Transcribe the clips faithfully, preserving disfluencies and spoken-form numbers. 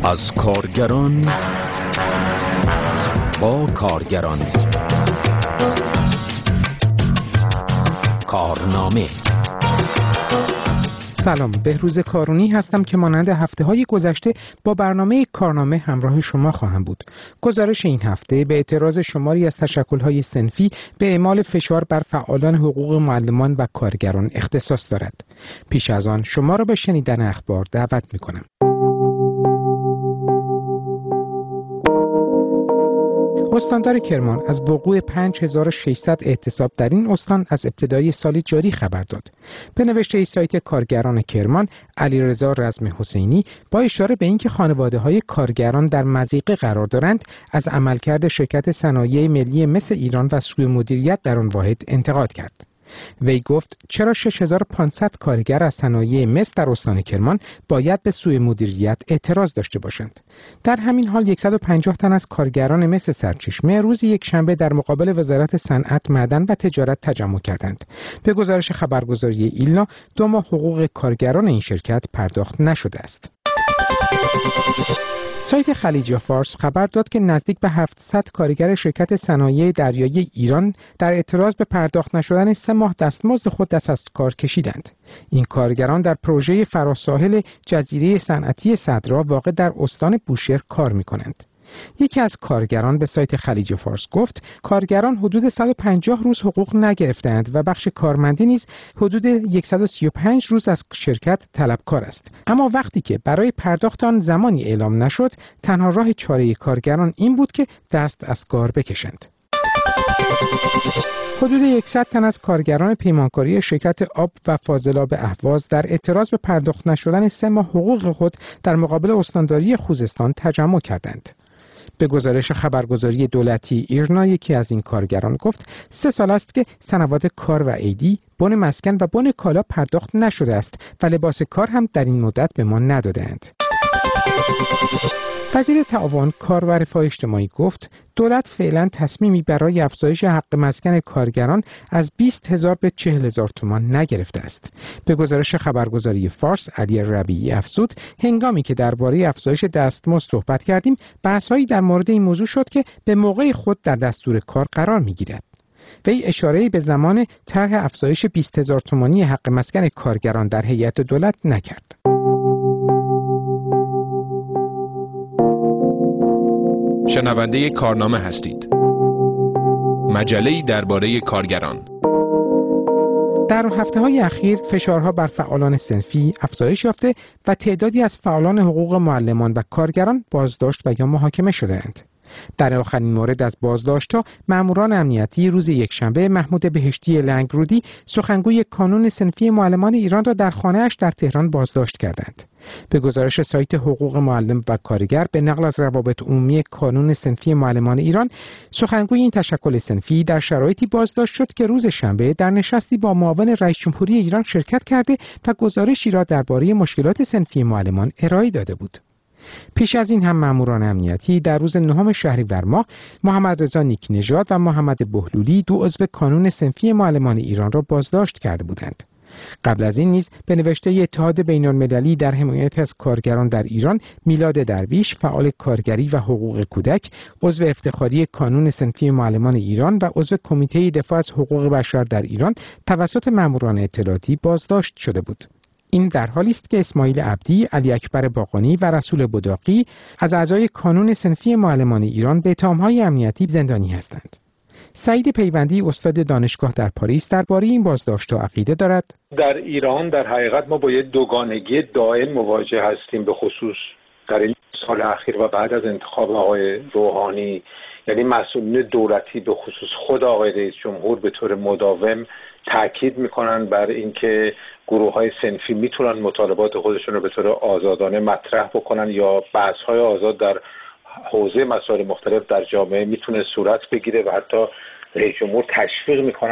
از کارگران با کارگران. کارنامه. سلام، بهروز کارونی هستم که مانند هفته‌های گذشته با برنامه کارنامه همراه شما خواهم بود. گزارش این هفته به اعتراض شماری از تشکل‌های صنفی به اعمال فشار بر فعالان حقوق معلمان و کارگران اختصاص دارد. پیش از آن شما را به شنیدن اخبار دعوت می‌کنم. استاندار کرمان از وقوع پنج هزار و ششصد اعتصاب در این استان از ابتدای سال جاری خبر داد. به نوشته سایت کارگران کرمان، علیرضا رزم حسینی با اشاره به اینکه خانواده‌های کارگران در مضیقه قرار دارند، از عملکرد شرکت صنایع ملی مس ایران و سوء مدیریت در آن واحد انتقاد کرد. وی گفت چرا شش هزار و پانصد کارگر از صنایع مس در استان کرمان باید به سوء مدیریت اعتراض داشته باشند؟ در همین حال صد و پنجاه تن از کارگران مس سرچشمه روز یکشنبه در مقابل وزارت صنعت، معدن و تجارت تجمع کردند. به گزارش خبرگزاری ایلنا، دو ماه حقوق کارگران این شرکت پرداخت نشده است. سایت خلیج فارس خبر داد که نزدیک به هفتصد کارگر شرکت صنایع دریایی ایران در اعتراض به پرداخت نشدن سه ماه دستمزد خود دست از کار کشیدند. این کارگران در پروژه فراساحل جزیره صنعتی صدرا واقع در استان بوشهر کار می‌کنند. یکی از کارگران به سایت خلیج فارس گفت کارگران حدود صد و پنجاه روز حقوق نگرفتند و بخش کارمندی نیز حدود صد و سی و پنج روز از شرکت طلبکار است. اما وقتی که برای پرداخت آن زمانی اعلام نشد، تنها راه چاره کارگران این بود که دست از کار بکشند. حدود صد تن از کارگران پیمانکاری شرکت آب و فاضلاب اهواز در اعتراض به پرداخت نشدن سه ماه حقوق خود در مقابل استانداری خوزستان تجمع کردند. به گزارش خبرگزاری دولتی ایرنا، یکی از این کارگران گفت سه سال است که سنوات کار و عیدی، بن مسکن و بن کالا پرداخت نشده است و لباس کار هم در این مدت به ما ندادند. وزیر تعاون، کار و رفاه اجتماعی گفت دولت فعلا تصمیمی برای افزایش حق مسکن کارگران از بیست هزار به چهل هزار تومان نگرفته است. به گزارش خبرگزاری فارس، علی ربیعی افزود هنگامی که درباره افزایش دستمزد صحبت کردیم، بحث‌هایی در مورد این موضوع شد که به موقع خود در دستور کار قرار می‌گیرد. وی اشاره‌ای به زمان طرح افزایش بیست هزار تومانی حق مسکن کارگران در هیئت دولت نکرد. شنونده کارنامه هستید. مجله‌ای درباره کارگران. در هفته‌های اخیر فشارها بر فعالان صنفی افزایش یافته و تعدادی از فعالان حقوق معلمان و کارگران بازداشت و یا محاکمه شده‌اند. در آخرین مورد از بازداشت‌ها، ماموران امنیتی روز یکشنبه محمود بهشتی لنگرودی، سخنگوی کانون صنفی معلمان ایران را در خانه‌اش در تهران بازداشت کردند. به گزارش سایت حقوق معلم و کارگر به نقل از روابط عمومی کانون صنفی معلمان ایران، سخنگوی این تشکل صنفی در شرایطی بازداشت شد که روز شنبه در نشستی با معاون رئیس جمهوری ایران شرکت کرده و گزارشی را درباره مشکلات صنفی معلمان ارائه داده بود. پیش از این هم ماموران امنیتی در روز نهم شهریور ماه محمد رضا نیک نژاد و محمد بهلولی، دو عضو کانون صنفی معلمان ایران را بازداشت کرده بودند. قبل از این نیز به نوشته اتحاد بین‌المللی در حمایت از کارگران در ایران، میلاد درویش، فعال کارگری و حقوق کودک، عضو افتخاری کانون صنفی معلمان ایران و عضو کمیته دفاع از حقوق بشر در ایران توسط ماموران اطلاعاتی بازداشت شده بود. این در حالی است که اسماعیل عبدی، علی اکبر باقانی و رسول بداقی از اعضای کانون صنفی معلمان ایران به اتهام‌های امنیتی زندانی هستند. سعید پیوندی، استاد دانشگاه در پاریس، درباره این بازداشت‌ها عقیده دارد. در ایران در حقیقت ما با یک دوگانگی دائم مواجه هستیم، به خصوص در این سال اخیر و بعد از انتخاب آقای روحانی. یعنی مسئولین دولتی به خصوص خود آقای رئیس جمهور به طور مداوم تاکید میکنن بر اینکه گروه‌های صنفی میتونن مطالبات خودشون رو به طور آزادانه مطرح بکنن یا بحث‌های آزاد در حوزه مسائل مختلف در جامعه میتونه صورت بگیره و حتی رئیس جمهور تشویق میکنن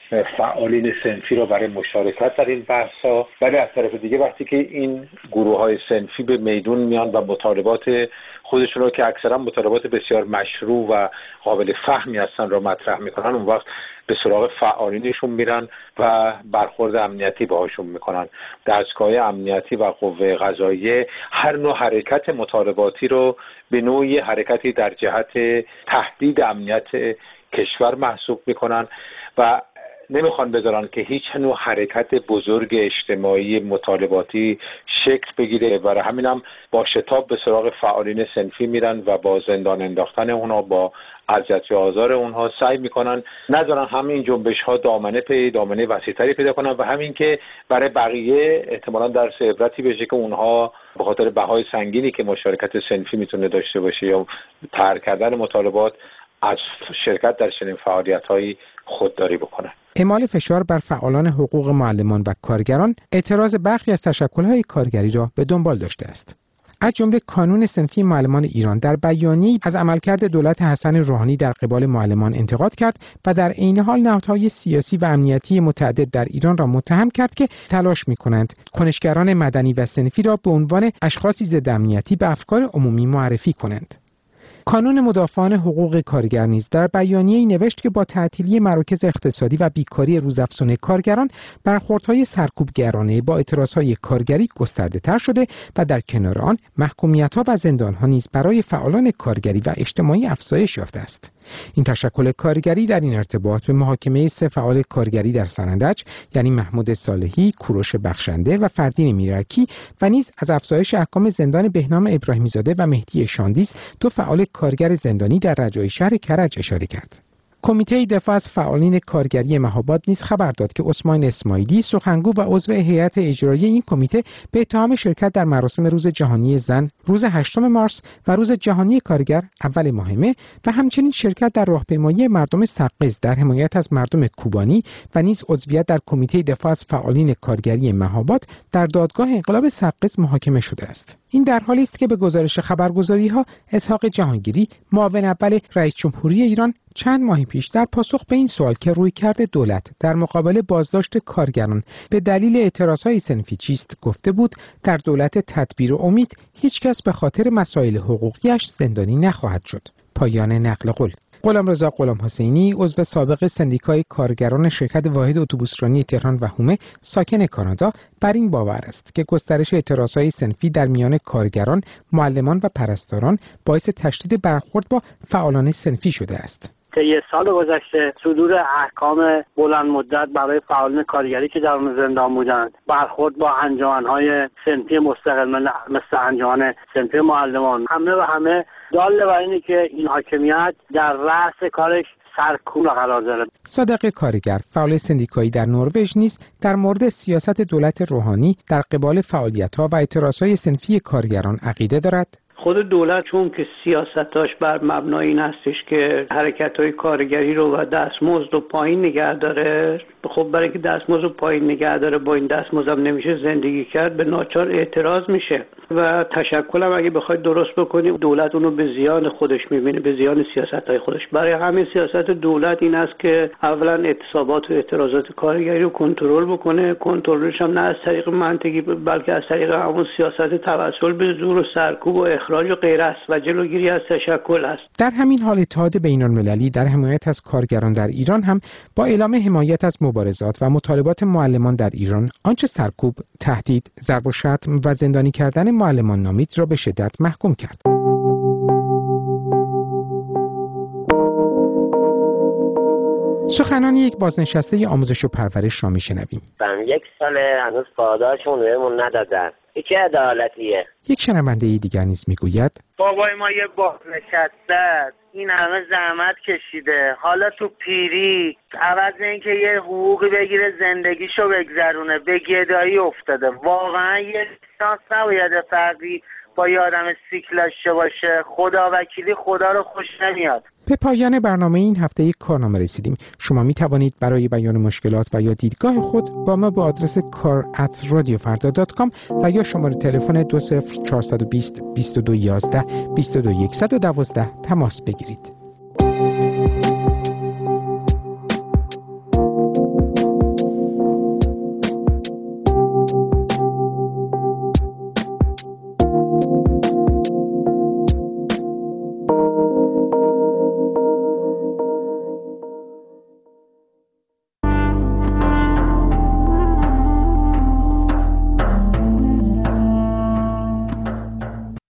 فعالین صنفی رو برای مشارکت در این بحث‌ها، ولی از طرف دیگه وقتی که این گروه‌های صنفی به میدون میان و مطالبات خودشون رو که اکثرا مطالبات بسیار مشروع و قابل فهمی هستن رو مطرح میکنن، اون وقت به سراغ فعالینشون میرن و برخورد امنیتی باهاشون میکنن. دستگاه امنیتی و قوه قضاییه هر نوع حرکت مطالباتی رو به نوعی حرکتی در جهت تهدید امنیت کشور محسوب میکنن و نمیخوان بذارن که هیچ نوع حرکت بزرگ اجتماعی مطالباتی شکل بگیره. برای همین هم با شتاب به سراغ فعالین صنفی میرن و با زندان انداختن اونها، با اذیت و آزار اونها سعی میکنن نذارن همین جنبش ها دامنه پی دامنه وسیع‌تری پیدا کنن و همین که برای بقیه احتمالاً درس عبرتی بشه که اونها به خاطر بهای سنگینی که مشارکت صنفی میتونه داشته باشه یا ترک کردن مطالبات از شرکت در چنین فعالیت‌هایی خودداری بکنن. اعمال فشار بر فعالان حقوق معلمان و کارگران اعتراض برخی از تشکل‌های کارگری را به دنبال داشته است. از جمله کانون صنفی معلمان ایران در بیانیه‌ای از عملکرد دولت حسن روحانی در قبال معلمان انتقاد کرد و در عین حال نهادهای سیاسی و امنیتی متعدد در ایران را متهم کرد که تلاش می‌کنند کنشگران مدنی و صنفی را به عنوان اشخاصی ضد امنیتی به افکار عمومی معرفی کنند. کانون مدافعان حقوق کارگر نیز در بیانیه‌ای نوشت که با تعطیلی مراکز اقتصادی و بیکاری روزافزون کارگران، برخوردهای سرکوبگرانه با اعتراضهای کارگری گسترده‌تر شده و در کنار آن محکومیت‌ها و زندان‌ها نیز برای فعالان کارگری و اجتماعی افزایش یافته است. این تشکل کارگری در این ارتباط به محاکمه سه فعال کارگری در سنندج، یعنی محمود صالحی، کوروش بخشنده و فردین میرکی و نیز از افزایش احکام زندان بهنام ابراهیمی زاده و مهدی شاندیز، دو فعال کارگر زندانی در رجای شهر کرج اشاره کرد. کمیته دفاع از فعالین کارگری مهاباد نیز خبر داد که عثمان اسماعیلی، سخنگو و عضو هیئت اجرایی این کمیته، به اتهام شرکت در مراسم روز جهانی زن روز هشتم مارس و روز جهانی کارگر اول ماه مه و همچنین شرکت در راهپیمایی مردم سقز در حمایت از مردم کوبانی و نیز عضویت در کمیته دفاع از فعالین کارگری مهاباد در دادگاه انقلاب سقز محاکمه شده است. این در حالی است که به گزارش خبرگزاری‌ها اسحاق جهانگیری، معاون اول رئیس جمهوری ایران، چند ماه پیش در پاسخ به این سوال که رویکرد دولت در مقابل بازداشت کارگران به دلیل اعتراضهای صنفی چیست، گفته بود در دولت تدبیر و امید هیچ کس به خاطر مسائل حقوقیش زندانی نخواهد شد. پایان نقل قول. غلامرضا غلامحسینی، عضو سابق سندیکای کارگران شرکت واحد اتوبوسرانی تهران و هومه، ساکن کانادا، بر این باور است که گسترش اعتراضهای صنفی در میان کارگران، معلمان و پرستاران باعث تشدید برخورد با فعالان صنفی شده است. طی سال گذشته صدور احکام بلند مدت برای فعالان کارگری که در اون زندان بودند، برخورد با انجمن‌های صنفی مستقل مثل انجمن صنفی معلمان، همه و همه دال بر اینه که این حاکمیت در رأس کارش سرکوب قرار داره. صادق کارگر، فعال سندیکایی در نروژ، نیز در مورد سیاست دولت روحانی در قبال فعالیت‌ها و اعتراضهای صنفی کارگران عقیده دارد. خود دولت چون که سیاستاش بر مبنای این هستش که حرکت‌های کارگری رو و دستمزد رو پایین نگه داره، خب برای که دستمزد رو پایین نگه داره با این دستمزد هم نمیشه زندگی کرد، به ناچار اعتراض میشه و تشکل هم اگه بخواید درست بکنیم دولت اونو به زیان خودش میبینه، به زیان سیاست‌های خودش. برای همین سیاست دولت این است که اولا اعتصابات و اعتراضات کارگری رو کنترل بکنه، کنترلش هم نه از طریق منطقی بلکه از طریق همون سیاست توسل به زور و سرکوب و اخراج و غیره است و جلوگیری از تشکل است. در همین حال اتحاد بین‌المللی در حمایت از کارگران در ایران هم با اعلام حمایت از مبارزات و مطالبات معلمان در ایران، آنچه سرکوب، تهدید، ضرب و شتم و زندانی کردن معلمان نامید را به شدت محکوم کرد. سخنان یک بازنشسته آموزش و پرورش را میشنویم. یک سال هنوز پاداشمون بهمون ندادن. این چه عدالتیه؟ یک شنونده دیگر نیز میگوید بابای ما یه بازنشسته این همه زحمت کشیده، حالا تو پیری عوض اینکه یه حقوقی بگیره زندگیشو بگذرونه به گدایی افتاده. واقعا یه شانس نباید فردی با یه آدم سیکل داشته باشه. خدا وکیلی خدا رو خوش نمیاد. به پایان برنامه این هفته یک کارنامه رسیدیم. شما می توانید برای بیان مشکلات و یا دیدگاه خود با ما با آدرس کار ات رادیو فردا دات کام و یا شماره تلفن دو صفر چهار دو صفر بیست بیست و دو یازده بیست و دو صفر یک یک دو تماس بگیرید.